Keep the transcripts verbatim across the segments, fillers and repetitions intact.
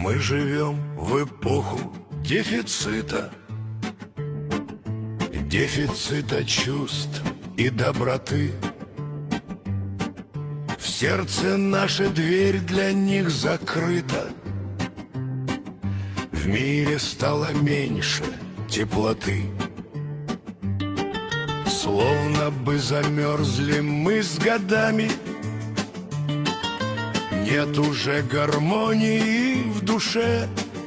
Мы живем в эпоху дефицита, дефицита чувств и доброты. В сердце наша дверь для них закрыта. В мире стало меньше теплоты. Словно бы замерзли мы с годами. Нет уже гармонии в душе.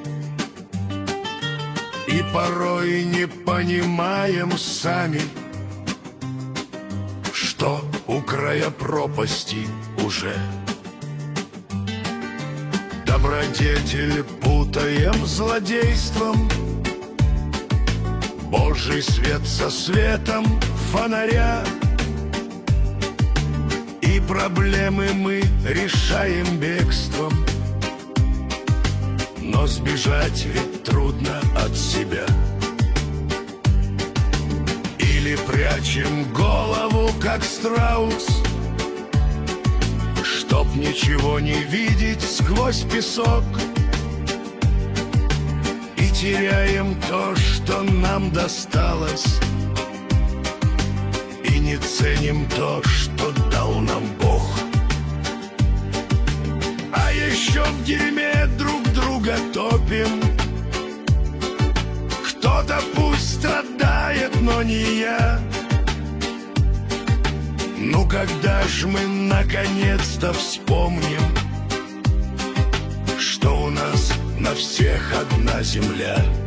И порой не понимаем сами, что у края пропасти уже. Добродетель путаем злодейством, Божий свет со светом фонаря. И проблемы мы решаем бегством, но сбежать ведь трудно от себя. Или прячем голову, как страус, чтоб ничего не видеть сквозь песок. И теряем то, что нам досталось, и не ценим то, что дал нам Бог. А еще в дерьме друг друга топим. Кто-то пусть страдает, но не я. Ну когда ж мы наконец-то вспомним, что у нас на всех одна земля?